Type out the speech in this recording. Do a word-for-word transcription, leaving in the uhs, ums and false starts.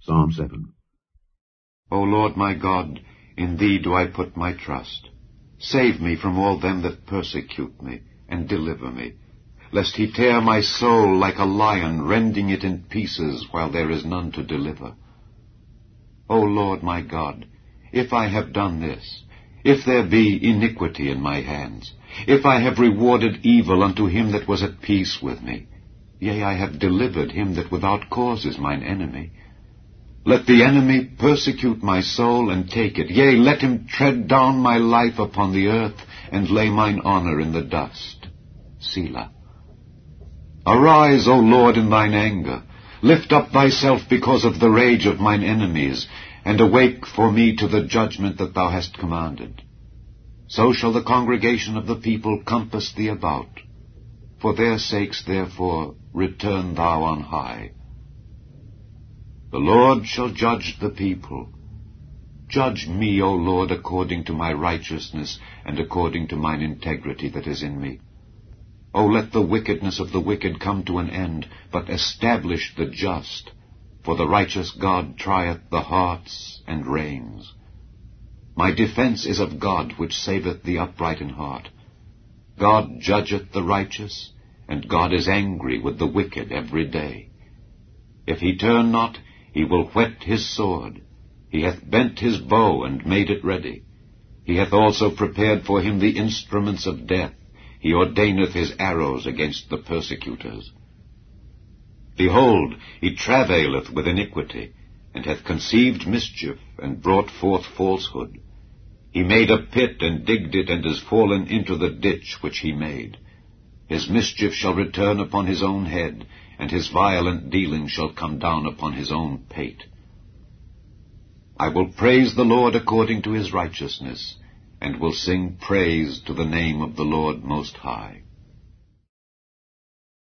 Psalm seven. O Lord my God, in thee do I put my trust. Save me from all them that persecute me, and deliver me, lest he tear my soul like a lion, rending it in pieces, while there is none to deliver. O Lord my God, if I have done this, if there be iniquity in my hands, if I have rewarded evil unto him that was at peace with me, yea, I have delivered him that without cause is mine enemy. Let the enemy persecute my soul, and take it. Yea, let him tread down my life upon the earth, and lay mine honor in the dust. Selah. Arise, O Lord, in thine anger. Lift up thyself because of the rage of mine enemies, and awake for me to the judgment that thou hast commanded. So shall the congregation of the people compass thee about. For their sakes, therefore, return thou on high. The Lord shall judge the people. Judge me, O Lord, according to my righteousness, and according to mine integrity that is in me. O let the wickedness of the wicked come to an end, but establish the just. For the righteous God trieth the hearts and reins. My defense is of God, which saveth the upright in heart. God judgeth the righteous, and God is angry with the wicked every day. If he turn not, he will whet his sword. He hath bent his bow and made it ready. He hath also prepared for him the instruments of death. He ordaineth his arrows against the persecutors. Behold, he travaileth with iniquity, and hath conceived mischief, and brought forth falsehood. He made a pit, and digged it, and is fallen into the ditch which he made. His mischief shall return upon his own head, and his violent dealing shall come down upon his own pate. I will praise the Lord according to his righteousness, and will sing praise to the name of the Lord Most High.